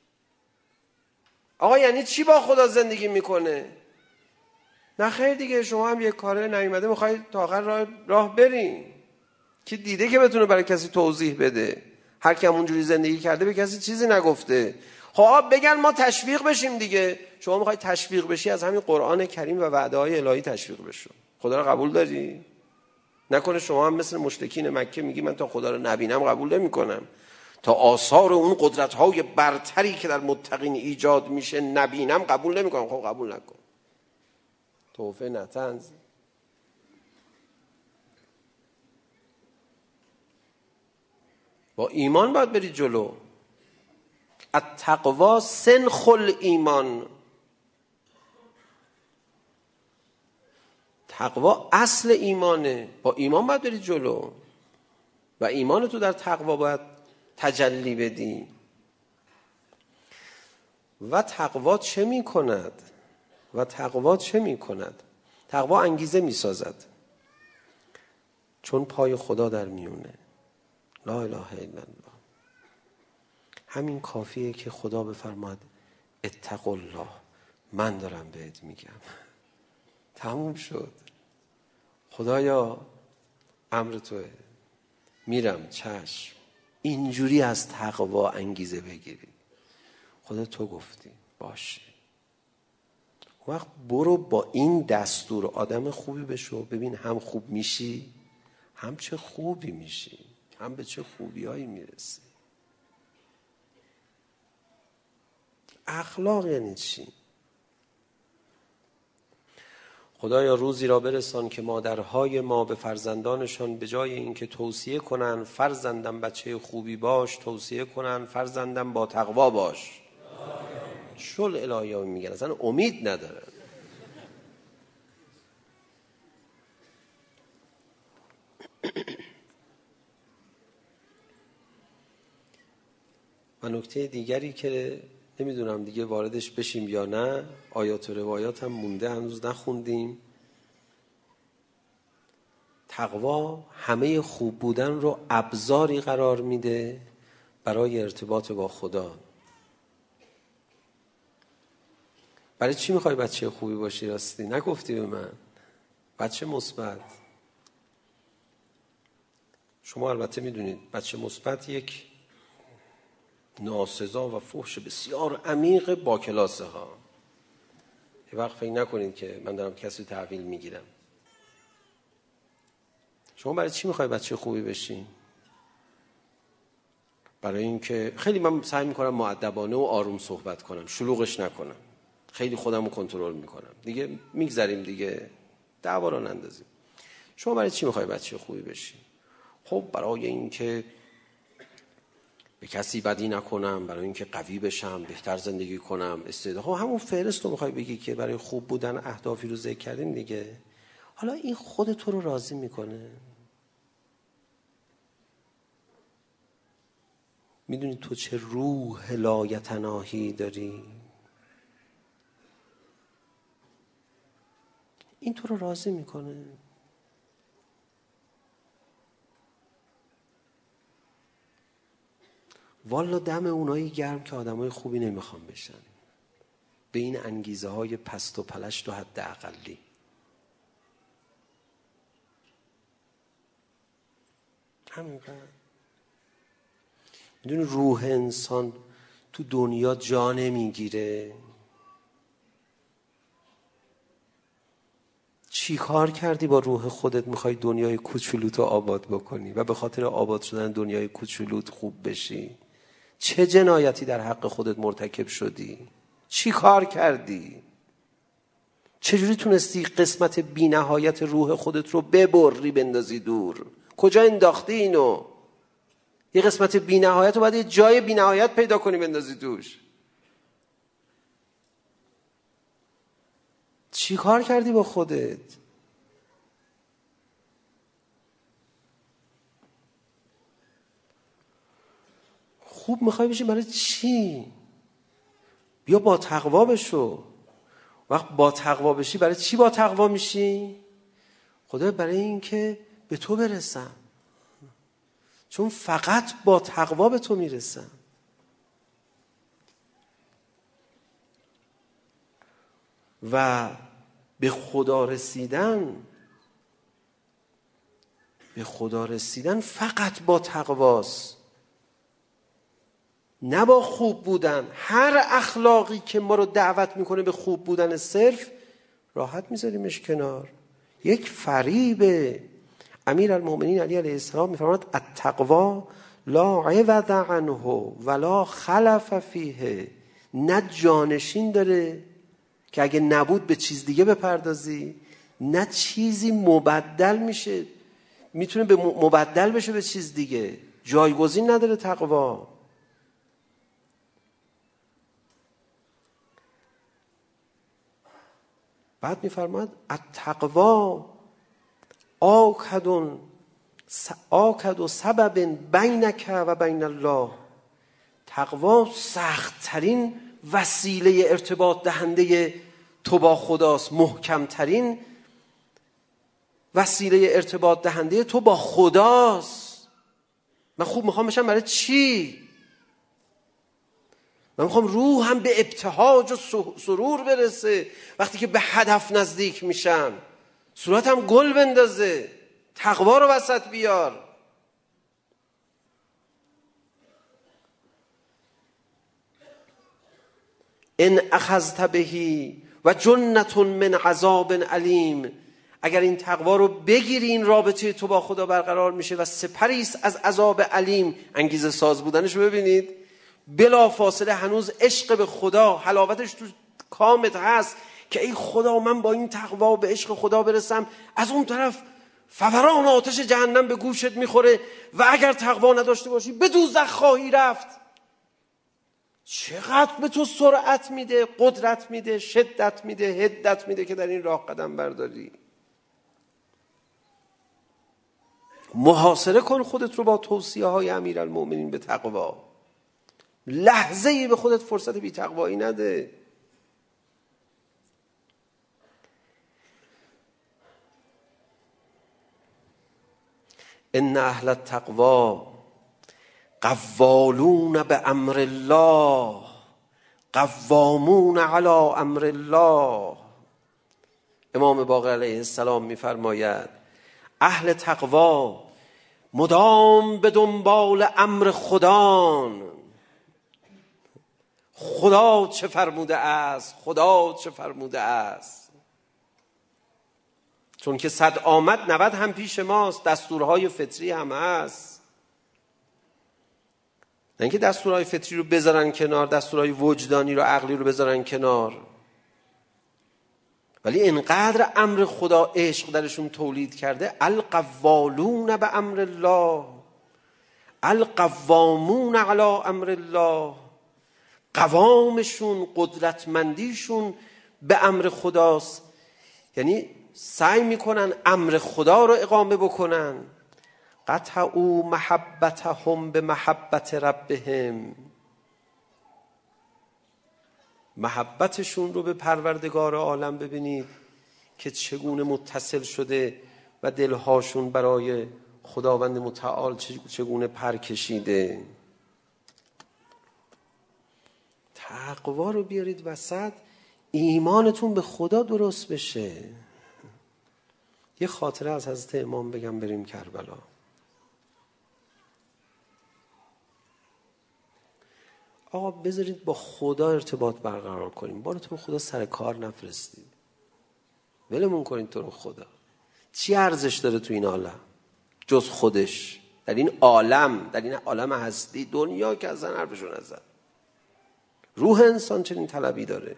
آقا یعنی چی با خدا زندگی میکنه؟ نه خیر دیگه، شما هم یک کاره نیومده میخواید تا آخر راه, راه برین. کی دیده که بتونه برای کسی توضیح بده؟ هر کی اونجوری زندگی کرده به کسی چیزی نگفته. خب بگن ما تشویق بشیم دیگه. شما میخوای تشویق بشی از همین قرآن کریم و وعده های الهی تشویق بشو. خدا رو قبول داری؟ نکنه شما هم مثل مشرکین مکه میگی من تا خدا رو نبینم قبول نمیکنم، تا آثار اون قدرت های برتری که در متقین ایجاد میشه نبینم قبول نمیکنم. خب قبول نکن، توفه نتنز. با ایمان باید بری جلو. التقوا سنخ الایمان. تقوا اصل ایمانه، با ایمان باید بری جلو و ایمان تو در تقوا باید تجلی بدی. و تقوا چه می کند؟ و تقوا چه می کند؟ تقوا انگیزه می سازد، چون پای خدا در میونه. لا اله الا الله. همین کافیه که خدا بفرماد اتق الله، من دارم بهت میگم. تموم شد. خدایا امر توه، میرم، چشم. اینجوری از تقوا انگیزه بگیری. خدا تو گفتی باشه. وقت برو با این دستور آدم خوبی بشو، ببین هم خوب میشی هم چه خوبی میشی، هم به چه خوبی هایی میرسی. اخلاق یعنی چی؟ خدایا روزی را برسان که مادرهای ما به فرزندانشان به جای اینکه توصیه کنن فرزندم بچه خوبی باش، توصیه کنن فرزندم با تقوا باش. شل الهی ها میگن اصلا امید ندارن. و نکته دیگری که نمیدونم دیگه واردش بشیم یا نه، آیات و روایات هم مونده هنوز نخوندیم. تقوا همه خوب بودن رو ابزاری قرار میده برای ارتباط با خدا. برای چی میخوای بچه خوبی باشی؟ راستی نگفتی به من. بچه مثبت. شما البته میدونید بچه مثبت یک ناسزا و فحش بسیار عمیق با کلاسه ها. یه وقت فکر نکنید که من دارم کسی تحویل میگیرم. شما برای چی میخوای بچه خوبی بشی؟ برای اینکه خیلی من سعی میکنم مؤدبانه و آروم صحبت کنم، شلوغش نکنم، خیلی خودم رو کنترل میکنم، دیگه میگذریم دیگه، دعوا رو نندازیم. شما برای چی میخوای بچه خوبی بشی؟ خب برای اینکه به کسی بدی نکنم، برای اینکه قوی بشم، بهتر زندگی کنم، استعداد. خب همون فهرست رو میخوای بگی که برای خوب بودن اهدافی رو ذکر کردیم دیگه. حالا این خود تو رو راضی میکنه؟ میدونی تو چه روح لایتناهی داری؟ این تو رو راضی میکنه؟ والا دم اونایی گرم که آدمای خوبی نمیخوان بشن، به این انگیزه های پست و پلشت و حد اقلی. همینقدر. میدونی روح انسان تو دنیا جا نمیگیره. چی کار کردی با روح خودت میخوای دنیای کوچولوتو آباد بکنی و به خاطر آباد شدن دنیای کوچولوت خوب بشی؟ چه جنایتی در حق خودت مرتکب شدی؟ چی کار کردی؟ چجوری تونستی قسمت بی نهایت روح خودت رو ببری بندازی دور؟ کجا انداختی اینو؟ یه قسمت بی نهایت رو باید یه جای بی نهایت پیدا کنی بندازی توش. چی کار کردی با خودت؟ خوب میخوای بشی برای چی؟ بیا با تقوا بشو. وقت با تقوا بشی برای چی با تقوا میشی؟ خدا برای این که به تو برسم، چون فقط با تقوا به تو میرسم. و به خدا رسیدن به خدا رسیدن فقط با تقواست، نه با خوب بودن. هر اخلاقی که ما رو دعوت میکنه به خوب بودن صرف، راحت میذاریمش کنار. یک فریبه. امیر المؤمنین علی علیه السلام میفرماید التقوا لا عوض عنه ولا خلف فیه. نه جانشین داره که اگه نبود به چیز دیگه بپردازی، نه چیزی مبدل میشه، میتونه به مبدل بشه به چیز دیگه. جایگزین نداره تقوا. بعد میفرماید التقوا آکد آکد سبب بینک و بین الله. تقوا سخت ترین وسیله ارتباط دهنده تو با خداست، محکم ترین وسیله ارتباط دهنده تو با خداست. من خوب میخوام بشم برای چی؟ من میخوام روحم به ابتهاج و سرور برسه وقتی که به هدف نزدیک میشم، صورتم گل بندازه. تقوا رو وسط بیار. ان اخذت بهی و جنة من عذاب علیم. اگر این تقوا رو بگیری، این رابطه تو با خدا برقرار میشه و سپری است از عذاب علیم. انگیزه ساز بودنش رو ببینید. بلا فاصله هنوز عشق به خدا، حلاوتش تو کامت هست که ای خدا من با این تقوا به عشق خدا برسم. از اون طرف فوران آتش جهنم به گوشت میخوره و اگر تقوا نداشته باشی به دوزخ خواهی رفت. چقدر به تو سرعت میده، قدرت میده، شدت میده، هدت میده که در این راه قدم برداری. محاصره کن خودت رو با توصیه های امیرالمؤمنین به تقوا. لحظه ای به خودت فرصت بی تقوایی نده. ان اهل التقوا قوالون به امر الله قوامون علی امر الله. امام باقر علیه السلام میفرماید اهل تقوا مدام به دنبال امر خدان. خدا چه فرموده است، خدا چه فرموده است. چون که صد آمد نود هم پیش ماست، دستورهای فطری هم هست. نه اینکه دستورهای فطری رو بذارن کنار، دستورهای وجدانی رو، عقلی رو بذارن کنار، ولی اینقدر امر خدا عشق درشون تولید کرده. القوالون به امر الله القوامون علی امر الله. قوامشون، قدرتمندیشون به امر خداست. یعنی سعی میکنن امر خدا رو اقامه بکنن. قطعوا محبتهم به محبت ربهم. محبتشون رو به پروردگار عالم ببینید که چگونه متصل شده و دلهاشون برای خداوند متعال چگونه پر کشیده. تقوا رو بیارید وسط، ایمانتون به خدا درست بشه. یه خاطره از حضرت امام بگم بریم کربلا. آقا بذارید با خدا ارتباط برقرار کنیم. بار تو خدا سر کار نفرستید، ولمون کنید تو رو خدا. چی ارزش داره تو این عالم جز خودش؟ در این عالم، در این عالم هستی، دنیا که اصلا حرفشو نزن. روح انسان چنین طلبی داره.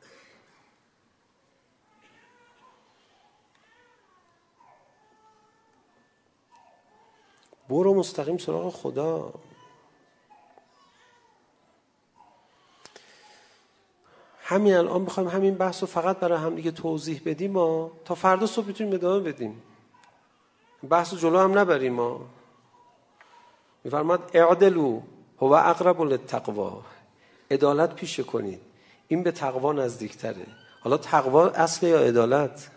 برو مستقیم سراغ خدا. همین الان بخوایم همین بحث رو فقط برای هم دیگه توضیح بدیم ما تا فردا صبح میتونیم ادامه بدیم، بحث رو جلو هم نبریم. ما میفرماد اعدلوا هو اقرب للتقوا. عدالت پیشه کنید، این به تقوا نزدیکتره. حالا تقوا اصل یا عدالت؟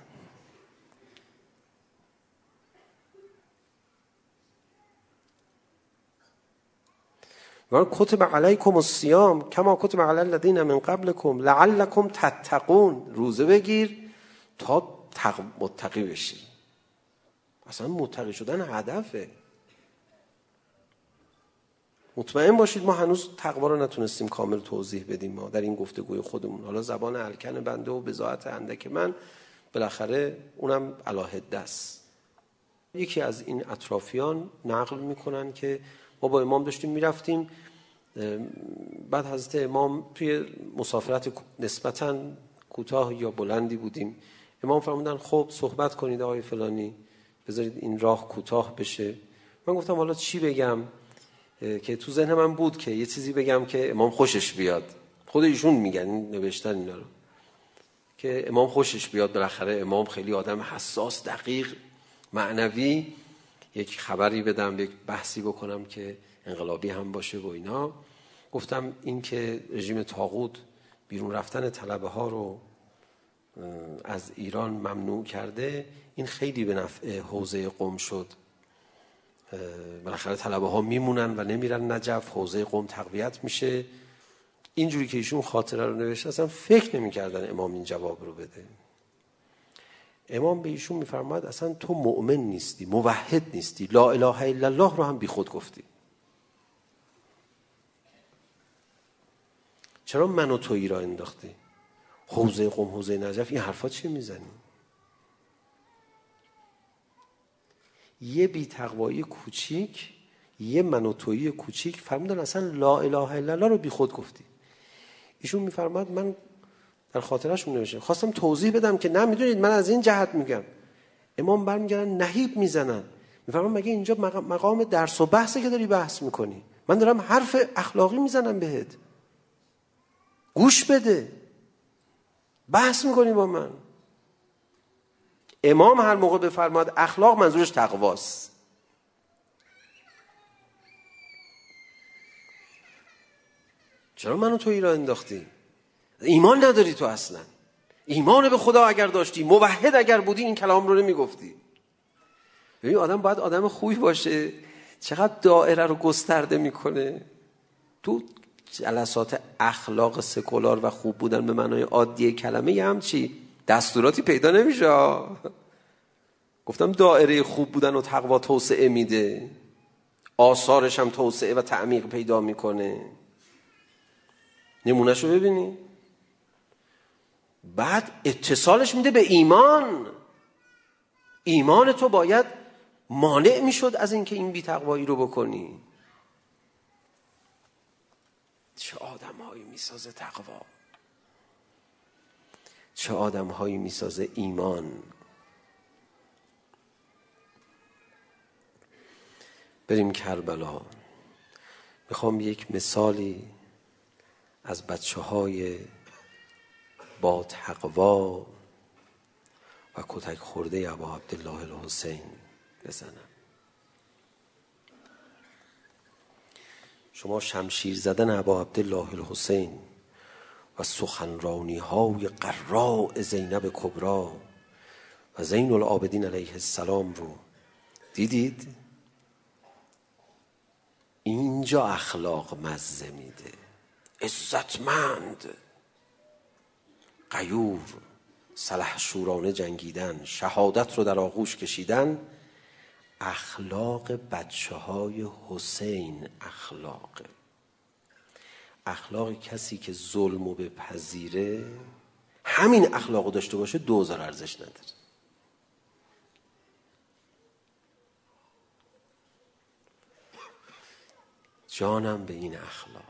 و کتب علیکم الصیام کما کتب علی الذین من قبلکم لعلکم تتقون. روزه بگیر تا متقی بشی. اصلا متقی شدن هدفه. مطمئن باشید ما هنوز تقوا رو نتونستیم کامل توضیح بدیم ما در این گفتگوی خودمون. حالا زبان الکن بنده و بضاعت اندک من بالاخره اونم علاهده است. یکی از این اطرافیان نقل میکنن که ما با امام داشتیم میرفتیم، بعد حضرت امام توی مسافرت نسبتاً کوتاه یا بلندی بودیم. امام فرمودن خب صحبت کنید آقای فلانی، بذارید این راه کوتاه بشه. من گفتم حالا چی بگم که تو ذهن من بود که یه چیزی بگم که امام خوشش بیاد. خود ایشون میگن، نوشتن اینا رو، که امام خوشش بیاد. بالاخره امام خیلی آدم حساس، دقیق، معنوی. یک خبری بدم، یک بحثی بکنم که انقلابی هم باشه و اینا. گفتم این که رژیم طاغوت بیرون رفتن طلبه ها رو از ایران ممنوع کرده، این خیلی به نفع حوزه قم شد. بالاخره طلبه ها میمونن و نمیرن نجف، حوزه قم تقویت میشه. اینجوری که ایشون خاطره رو نوشته اصلا فکر نمی‌کردن امام این جواب رو بده. امام به ایشون میفرماد اصلا تو مؤمن نیستی، موحد نیستی، لا اله الا الله رو هم بی خود گفتی. چرا من و تویی را انداختی؟ حوزه قم، حوزه نجف، این حرفا چی میزنی؟ یه بی تقوایی کوچیک، یه من و تویی کوچیک فرمودن اصلا لا اله الا الله رو بی خود گفتی. ایشون میفرماد من در خاطرشون نوشتم خواستم توضیح بدم که نه میدونید من از این جهت میگم. امام برمیگردن نهیب میزنن، میفرمان مگه اینجا مقام درس و بحثه که داری بحث میکنی؟ من دارم حرف اخلاقی میزنم بهت، گوش بده، بحث میکنی با من. امام هر موقع بفرماد اخلاق منظورش تقواست. چرا منو تو ایران انداختی؟ ایمان نداری تو اصلا. ایمان به خدا اگر داشتی، موحد اگر بودی، این کلام رو نمیگفتی. ببین آدم باید آدم خوبی باشه. چقدر دایره رو گسترده میکنه. تو جلسات اخلاق سکولار و خوب بودن به معنای عادی کلمه یه همچی دستوراتی پیدا نمیشه. گفتم دایره خوب بودن و تقوا توسعه میده، آثارش هم توسعه و تعمیق پیدا میکنه. نمونهشو ببینی. بعد اتصالش میده به ایمان. ایمان تو باید مانع میشد از اینکه این بی تقوایی رو بکنی. چه آدم هایی میسازه تقوا، چه آدم هایی میسازه ایمان. بریم کربلا. میخوام یک مثالی از بچه های با تقوا و کتک خورده ابا عبدالله الحسین بزنم. شما شمشیر زدن ابا عبدالله الحسین و سخنرانی های قراء زینب کبرا و زین العابدین علیه السلام رو دیدید؟ اینجا اخلاق مزه میده. عزتمند، غیور، سلحشورانه جنگیدن، شهادت رو در آغوش کشیدن. اخلاق بچه های حسین اخلاقه. اخلاق کسی که ظلمو بپذیره، همین اخلاقو داشته باشه، دوزار ارزش نداره. جانم به این اخلاق.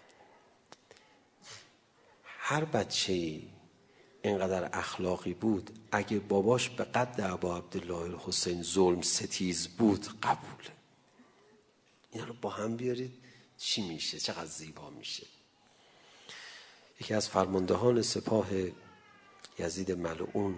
هر بچه‌ای اینقدر اخلاقی بود، اگه باباش به قد ابا عبدالله الحسین ظلم ستیز بود، قبوله. اینا رو با هم بیارید چی میشه؟ چقدر زیبا میشه. یکی از فرماندهان سپاه یزید ملعون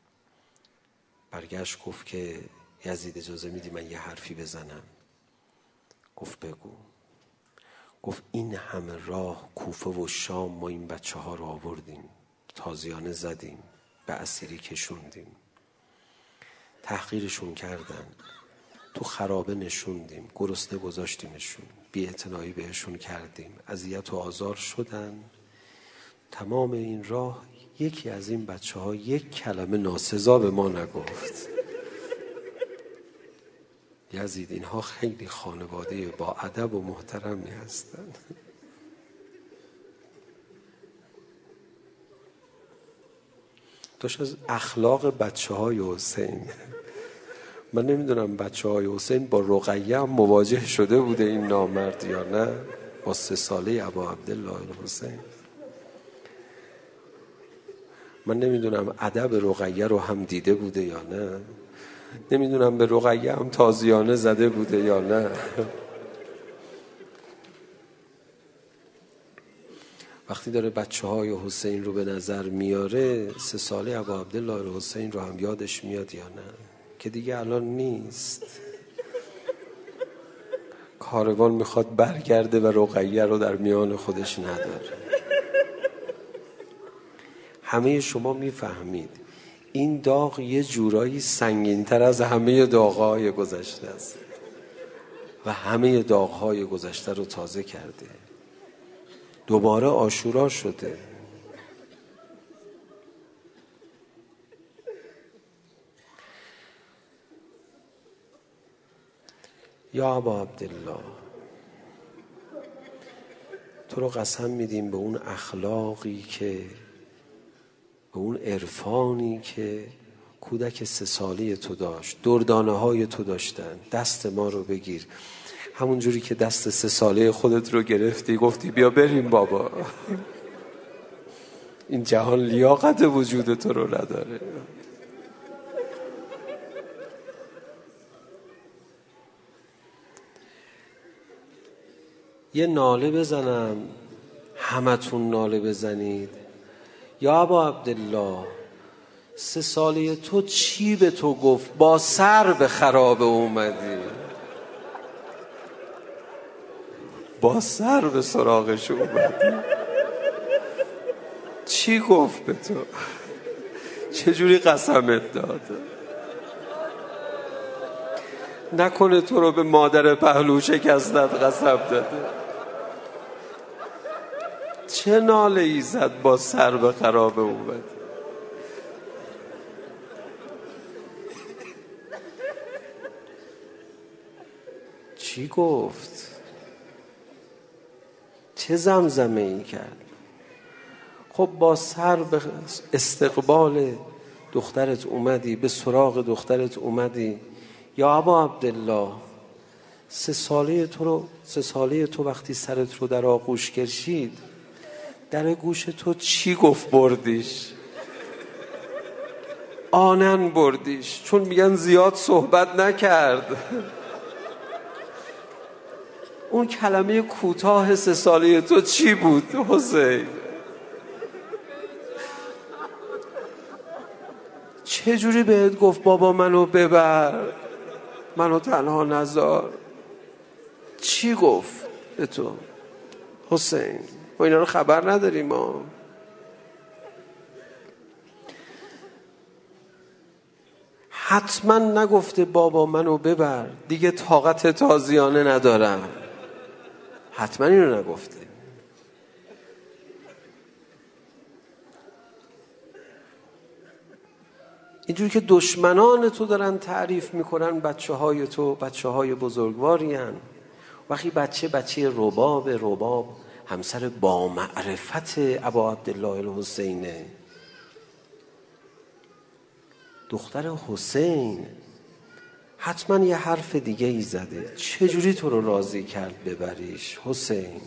برگشت گفت که یزید اجازه میدی من یه حرفی بزنم؟ گفت بگو. گفت این همه راه کوفه و شام ما این بچه ها رو آوردیم، تازیانه زدیم، به اسیری کشوندیم، تحقیرشون کردن، تو خرابه نشوندیم، گرسنه گذاشتیمشون، بی‌اعتنایی بهشون کردیم، اذیت و آزار شدن. تمام این راه یکی از این بچه ها یک کلمه ناسزا به ما نگفت. یزید اینها خیلی خانواده با ادب و محترمی هستن. داشت از اخلاق بچه های حسین. من نمیدونم بچه های حسین با رقیه هم مواجه شده بوده این نامرد یا نه، با سه ساله ابا عبدالله الحسین. من نمیدونم ادب رقیه رو هم دیده بوده یا نه، نمیدونم به رقیه هم تازیانه زده بوده یا نه. وقتی داره بچه های حسین رو به نظر میاره، سه ساله ابا عبدالله الحسین رو هم یادش میاد یا نه؟ که دیگه الان نیست. کاروان میخواد برگرده و رقیه رو در میان خودش نداره. همه شما میفهمید این داغ یه جورایی سنگین‌تر از همه داغ‌های گذشته است و همه داغ‌های گذشته رو تازه کرده. دوباره عاشورا شده. یا ابا عبدالله، تو رو قسم میدیم به اون اخلاقی که، به اون عرفانی که کودک سه ساله تو داشت، دردانه های تو داشتن. دست ما رو بگیر، همون جوری که دست سه ساله خودت رو گرفتی، گفتی بیا بریم بابا. این جهان لیاقت وجود تو رو نداره. یه ناله بزنم، همتون ناله بزنید. یا ابا عبدالله، سه ساله تو چی به تو گفت؟ با سر به خرابه اومدی. با سر به سراغش اومد. چی گفت به تو؟ چجوری قسمت داد؟ نکنه تو رو به مادر پهلو شکستت قسم داده؟ چه ناله ای زد با سر به خرابه اومد؟ چی گفت؟ چه زمزمه ای کرد؟ خب با سر به استقبال دخترت اومدی، به سراغ دخترت اومدی. یا ابا عبدالله، سه ساله تو رو سه ساله تو وقتی سرت رو در آغوش کشید، در گوش تو چی گفت بردیش؟ آنن بردیش، چون میگن زیاد صحبت نکرد. اون کلمه کوتاه سه ساله تو چی بود حسین؟ چه جوری بهت گفت بابا منو ببر، منو تنها نذار؟ چی گفت به تو حسین؟ ما اینا رو خبر نداریم. ما حتما نگفته بابا منو ببر دیگه طاقت تازیانه ندارم. حتما اینو نگفته. اینجوری که دشمنان تو دارن تعریف میکنن بچه های تو بچه های بزرگواری هن. وقتی بچه بچه رباب رباب همسر با معرفت ابا عبدالله الحسینه، دختر حسین، حتما یه حرف دیگه ای زده. چجوری تو رو راضی کرد ببریش حسین؟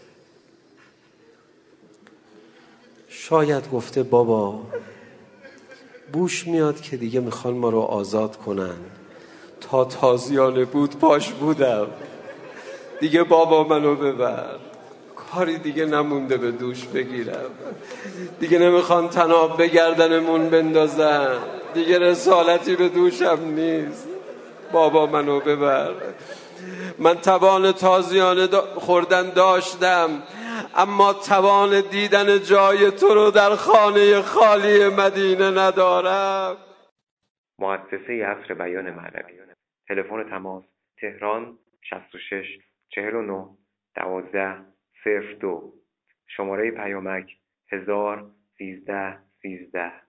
شاید گفته بابا بوش میاد که دیگه میخوان ما رو آزاد کنن، تا تازیانه بود پاش بودم، دیگه بابا منو ببر، کاری دیگه نمونده به دوش بگیرم، دیگه نمیخوان تناب به گردنمون بندازن، دیگه رسالتی به دوشم نیست، بابا منو ببر. من توان تازیانه دا خوردن داشتم، اما توان دیدن جای تو رو در خانه خالی مدینه ندارم. مؤسسه عصر بیان معنوی. تلفن تماس تهران شصت و شش چهل و نه دوازده صفر دو. شماره پیامک هزار سیزده سیزده.